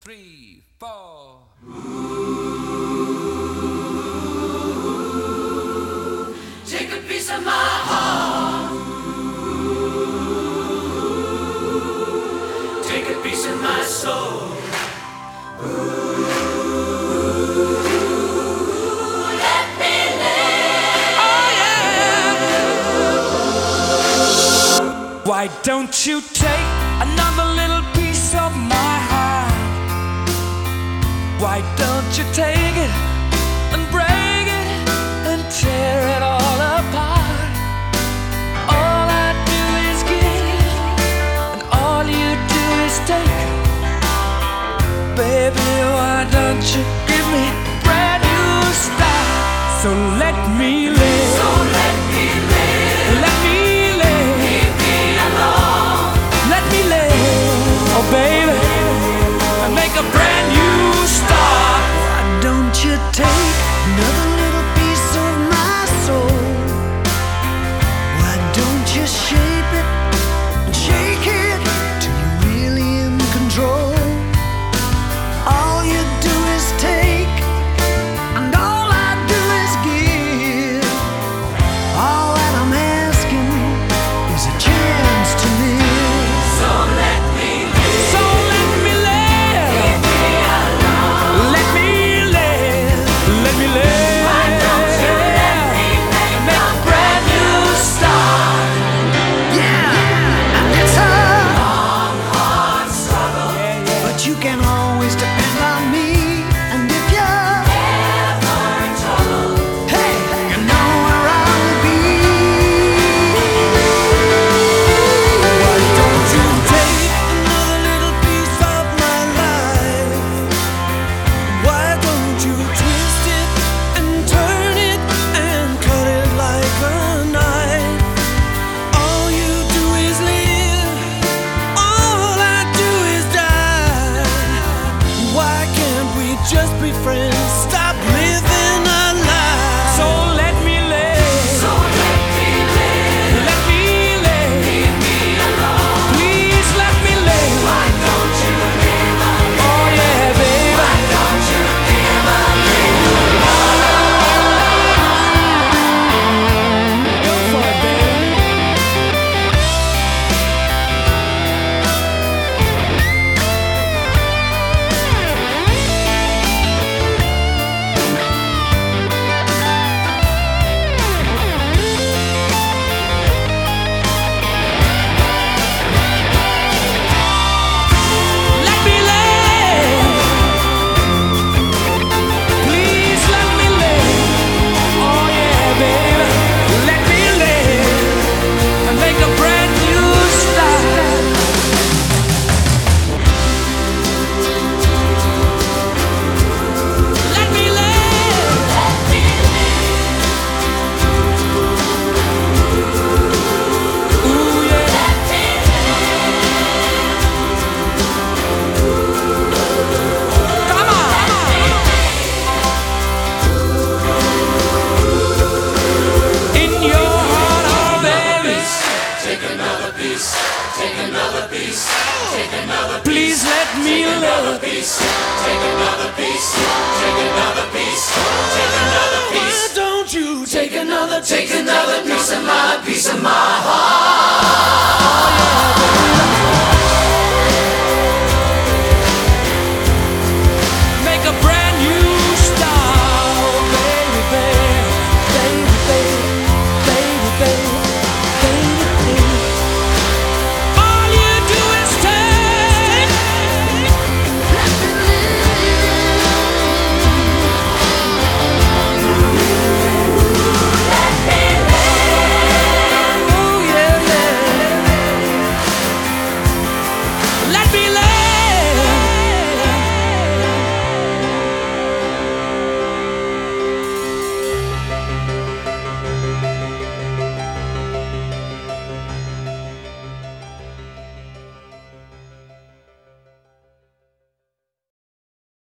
three, four. Take a piece of my heart. Take a piece of my soul. Let me live. Oh yeah. Why don't you take another little piece of my heart? Why don't you take it and break it and tear it all apart? All I do is give, and all you do is take. Baby, why don't you give me a brand new start? So let me live. So let me live. Let me live. Leave me alone. Let me live. Oh baby, and make a brand new start. Why don't you take another little piece of my soul? Why don't you shape it and shake it till you're really in control? All you do is take, and all I do is give. All that I'm asking is a chance to live. So let me live. So let me live. Leave me alone. Let me live. Let me live. Why don't you let me make a brand new start? Yeah, and it's a Long, hard struggle. but you can always depend on me. And if you, Ever in trouble. hey, you know where I'll be. Why don't you take another little piece of my life? Why don't you twist it and turn it and cut it like a knife? All you do is live, all I do is die. Why can't we just be friends? Stop living a lie. So let me live. So let me live. Let me live. Leave me alone. Please let me live. Why don't you live a Oh yeah, baby. Why don't you live a little Go for it, baby. Let me live. Please let me live. Oh yeah, baby. Let me live and make a brand new start. Let me live. Ooh yeah. Come on. In your heart, oh baby. Take another piece. Take another piece. Take another Please let me live. piece. Take another piece. Take another piece. Take another piece. Why don't you take another Take another piece of my heart.